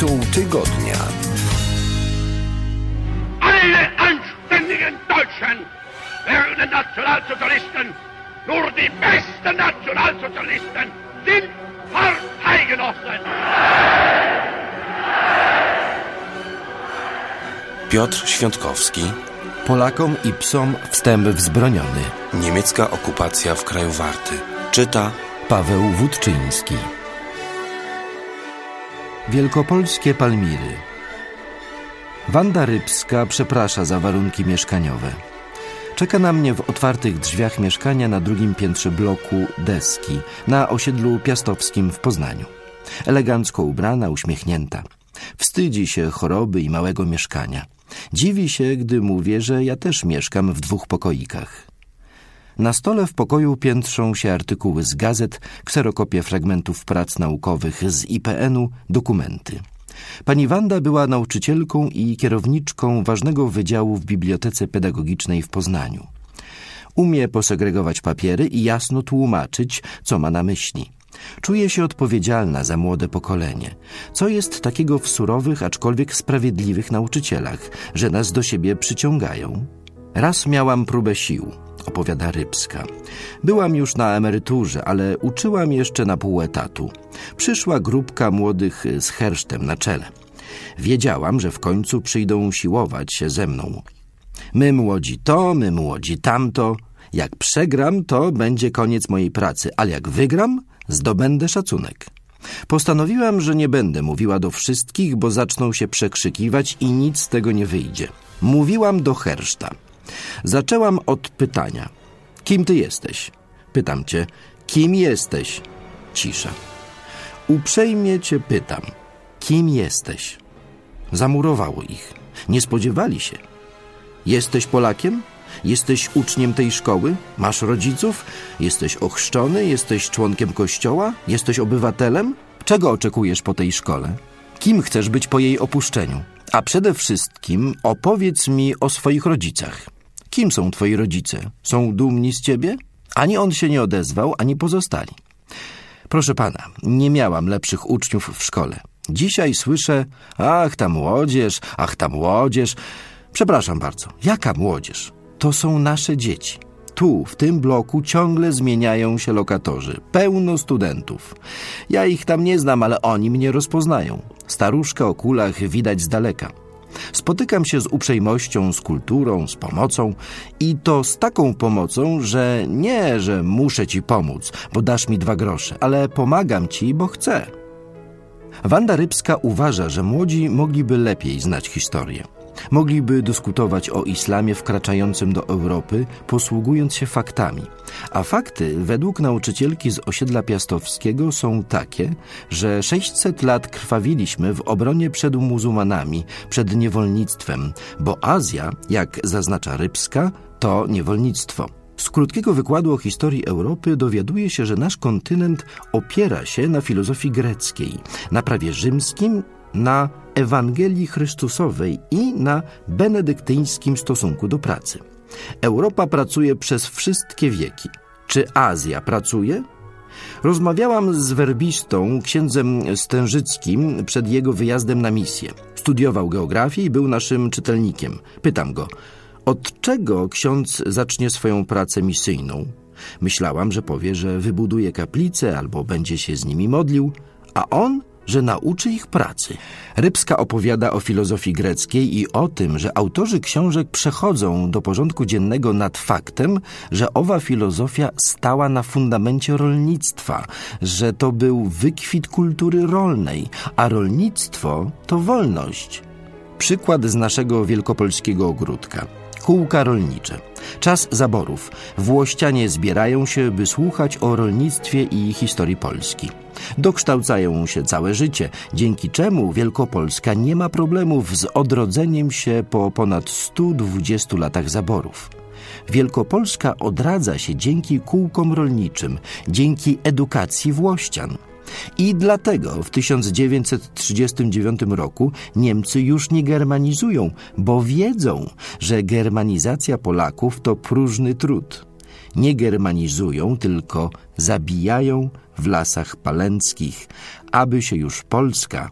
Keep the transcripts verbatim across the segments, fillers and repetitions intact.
Tytuł tygodnia. Alle anständigen Deutschen werden Nationalsozialisten, nur die besten Nationalsozialisten sind Parteigenossen. Piotr Świątkowski. Polakom i psom wstęp wzbroniony. Niemiecka okupacja w kraju Warty. Czyta Paweł Wódczyński. Wielkopolskie Palmiry. Wanda Rybska przeprasza za warunki mieszkaniowe. Czeka na mnie w otwartych drzwiach mieszkania na drugim piętrze bloku Deski na osiedlu Piastowskim w Poznaniu. Elegancko ubrana, uśmiechnięta. Wstydzi się choroby i małego mieszkania. Dziwi się, gdy mówię, że ja też mieszkam w dwóch pokoikach. Na stole w pokoju piętrzą się artykuły z gazet, kserokopie fragmentów prac naukowych z I P N u, dokumenty. Pani Wanda była nauczycielką i kierowniczką ważnego wydziału w Bibliotece Pedagogicznej w Poznaniu. Umie posegregować papiery i jasno tłumaczyć, co ma na myśli. Czuje się odpowiedzialna za młode pokolenie. Co jest takiego w surowych, aczkolwiek sprawiedliwych nauczycielach, że nas do siebie przyciągają? Raz miałam próbę sił, opowiada Rybska. Byłam już na emeryturze, ale uczyłam jeszcze na pół etatu. Przyszła grupka młodych z hersztem na czele. Wiedziałam, że w końcu przyjdą siłować się ze mną. My młodzi to, my młodzi tamto. Jak przegram, to będzie koniec mojej pracy, ale jak wygram, zdobędę szacunek. Postanowiłam, że nie będę mówiła do wszystkich, bo zaczną się przekrzykiwać i nic z tego nie wyjdzie. Mówiłam do herszta. Zaczęłam od pytania. Kim ty jesteś? Pytam cię. Kim jesteś? Cisza. Uprzejmie cię pytam. Kim jesteś? Zamurowało ich. Nie spodziewali się. Jesteś Polakiem? Jesteś uczniem tej szkoły? Masz rodziców? Jesteś ochrzczony? Jesteś członkiem kościoła? Jesteś obywatelem? Czego oczekujesz po tej szkole? Kim chcesz być po jej opuszczeniu? A przede wszystkim opowiedz mi o swoich rodzicach. Kim są twoi rodzice? Są dumni z ciebie? Ani on się nie odezwał, ani pozostali. Proszę pana, nie miałam lepszych uczniów w szkole. Dzisiaj słyszę, ach ta młodzież, ach ta młodzież. Przepraszam bardzo, jaka młodzież? To są nasze dzieci. Tu, w tym bloku ciągle zmieniają się lokatorzy. Pełno studentów. Ja ich tam nie znam, ale oni mnie rozpoznają. Staruszka o kulach widać z daleka. Spotykam się z uprzejmością, z kulturą, z pomocą i to z taką pomocą, że nie, że muszę ci pomóc, bo dasz mi dwa grosze, ale pomagam ci, bo chcę. Wanda Rybska uważa, że młodzi mogliby lepiej znać historię. Mogliby dyskutować o islamie wkraczającym do Europy, posługując się faktami. A fakty, według nauczycielki z osiedla Piastowskiego, są takie, że sześćset lat krwawiliśmy w obronie przed muzułmanami, przed niewolnictwem, bo Azja, jak zaznacza Rybska, to niewolnictwo. Z krótkiego wykładu o historii Europy dowiaduje się, że nasz kontynent opiera się na filozofii greckiej, na prawie rzymskim, na Ewangelii Chrystusowej i na benedyktyńskim stosunku do pracy. Europa pracuje przez wszystkie wieki. Czy Azja pracuje? Rozmawiałam z werbistą, księdzem Stężyckim, przed jego wyjazdem na misję. Studiował geografię i był naszym czytelnikiem. Pytam go, od czego ksiądz zacznie swoją pracę misyjną? Myślałam, że powie, że wybuduje kaplicę albo będzie się z nimi modlił, a on, że nauczy ich pracy. Rybska opowiada o filozofii greckiej i o tym, że autorzy książek przechodzą do porządku dziennego nad faktem, że owa filozofia stała na fundamencie rolnictwa, że to był wykwit kultury rolnej, a rolnictwo to wolność. Przykład z naszego wielkopolskiego ogródka. Kółka rolnicze. Czas zaborów. Włościanie zbierają się, by słuchać o rolnictwie i historii Polski. Dokształcają się całe życie, dzięki czemu Wielkopolska nie ma problemów z odrodzeniem się po ponad stu dwudziestu latach zaborów. Wielkopolska odradza się dzięki kółkom rolniczym, dzięki edukacji włościan. I dlatego w tysiąc dziewięćset trzydziestym dziewiątym roku Niemcy już nie germanizują, bo wiedzą, że germanizacja Polaków to próżny trud. Nie germanizują, tylko zabijają w lasach palenckich, aby się już Polska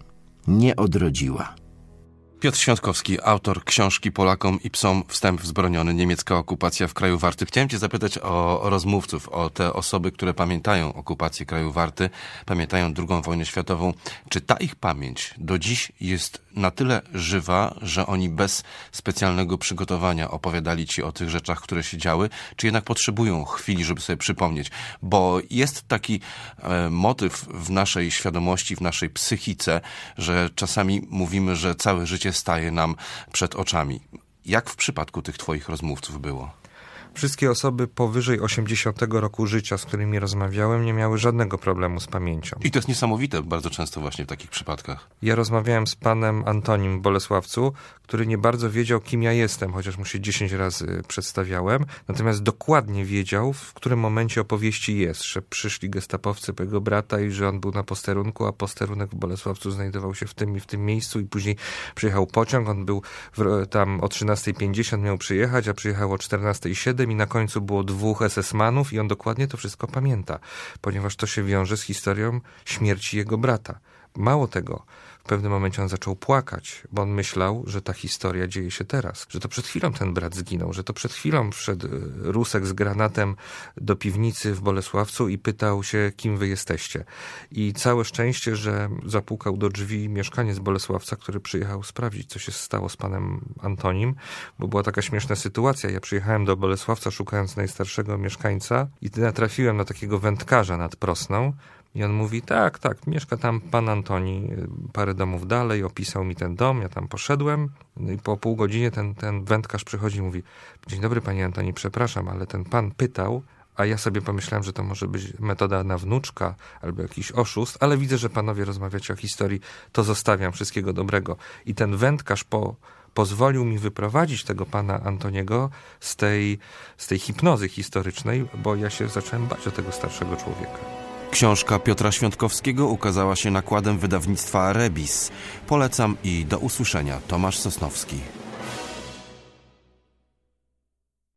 nie odrodziła. Piotr Świątkowski, autor książki Polakom i psom Wstęp wzbroniony. Niemiecka okupacja w kraju Warty. Chciałem cię zapytać o rozmówców, o te osoby, które pamiętają okupację kraju Warty, pamiętają drugą wojnę światową. Czy ta ich pamięć do dziś jest na tyle żywa, że oni bez specjalnego przygotowania opowiadali ci o tych rzeczach, które się działy, czy jednak potrzebują chwili, żeby sobie przypomnieć? Bo jest taki e, motyw w naszej świadomości, w naszej psychice, że czasami mówimy, że całe życie staje nam przed oczami. Jak w przypadku tych twoich rozmówców było? Wszystkie osoby powyżej osiemdziesiątego roku życia, z którymi rozmawiałem, nie miały żadnego problemu z pamięcią. I to jest niesamowite bardzo często właśnie w takich przypadkach. Ja rozmawiałem z panem Antonim w Bolesławcu, który nie bardzo wiedział, kim ja jestem, chociaż mu się dziesięć razy przedstawiałem. Natomiast dokładnie wiedział, w którym momencie opowieści jest, że przyszli gestapowcy po jego brata i że on był na posterunku, a posterunek w Bolesławcu znajdował się w tym i w tym miejscu i później przyjechał pociąg. On był w, tam o trzynastej pięćdziesiąt miał przyjechać, a przyjechał o czternastej siedem i na końcu było dwóch es es manów i on dokładnie to wszystko pamięta, ponieważ to się wiąże z historią śmierci jego brata. Mało tego, w pewnym momencie on zaczął płakać, bo on myślał, że ta historia dzieje się teraz, że to przed chwilą ten brat zginął, że to przed chwilą wszedł Rusek z granatem do piwnicy w Bolesławcu i pytał się, kim wy jesteście. I całe szczęście, że zapukał do drzwi mieszkaniec Bolesławca, który przyjechał sprawdzić, co się stało z panem Antonim, bo była taka śmieszna sytuacja. Ja przyjechałem do Bolesławca szukając najstarszego mieszkańca i natrafiłem na takiego wędkarza nad Prosną. I on mówi, tak, tak, mieszka tam pan Antoni parę domów dalej, opisał mi ten dom, ja tam poszedłem. No i po pół godzinie ten, ten wędkarz przychodzi i mówi, dzień dobry panie Antoni, przepraszam, ale ten pan pytał, a ja sobie pomyślałem, że to może być metoda na wnuczka albo jakiś oszust, ale widzę, że panowie rozmawiacie o historii, to zostawiam, wszystkiego dobrego. I ten wędkarz po... pozwolił mi wyprowadzić tego pana Antoniego z tej, z tej hipnozy historycznej, bo ja się zacząłem bać o tego starszego człowieka. Książka Piotra Świątkowskiego ukazała się nakładem wydawnictwa Rebis. Polecam i do usłyszenia. Tomasz Sosnowski.